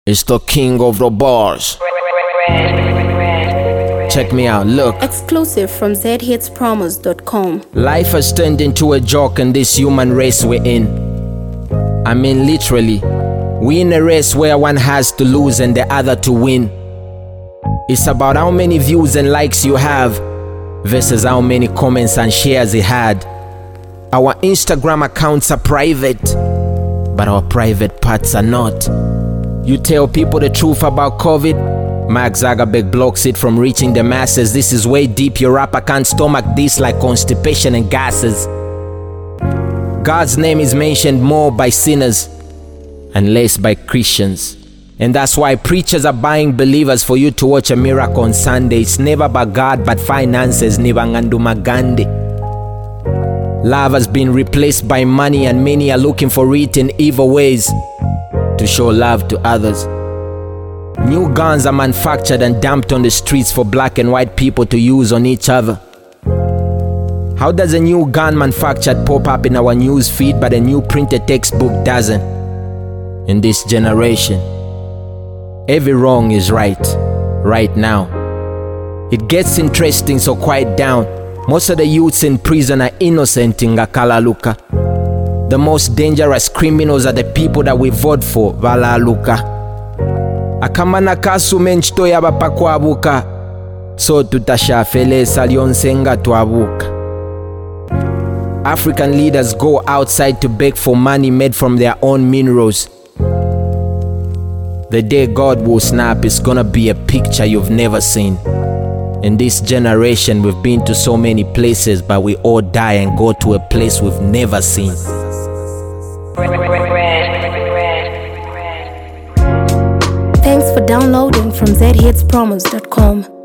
It's the king of the bars. Check me out, look. Exclusive from zhitspromos.com. Life has turned into a joke in this human race we're in. I mean literally. We in a race where one has to lose and the other to win. It's about how many views and likes you have versus how many comments and shares it had. Our Instagram accounts are private, but our private parts are not. You tell people the truth about COVID, Mark Zuckerberg blocks it from reaching the masses. This is way deep, your rapper can't stomach this like constipation and gases. God's name is mentioned more by sinners and less by Christians. And that's why preachers are buying believers for you to watch a miracle on Sunday. It's never about God but finances. Nibanganduma Gandhi. Love has been replaced by money, and many are looking for it in evil ways to show love to others. New guns are manufactured and dumped on the streets for black and white people to use on each other. How does a new gun manufactured pop up in our news feed but a new printed textbook doesn't? In this generation, every wrong is right now. It gets interesting, so quiet down. Most of the youths in prison are innocent in Ngakalaluka. The most dangerous criminals are the people that we vote for, Valaluka. Akamana kasume nchito yabapa kwabuka, so tutashafelesa lyonsenga twabuka. African leaders go outside to beg for money made from their own minerals. The day God will snap is gonna be a picture you've never seen. In this generation, we've been to so many places, but we all die and go to a place we've never seen. Thanks for downloading from zhitspromos.com.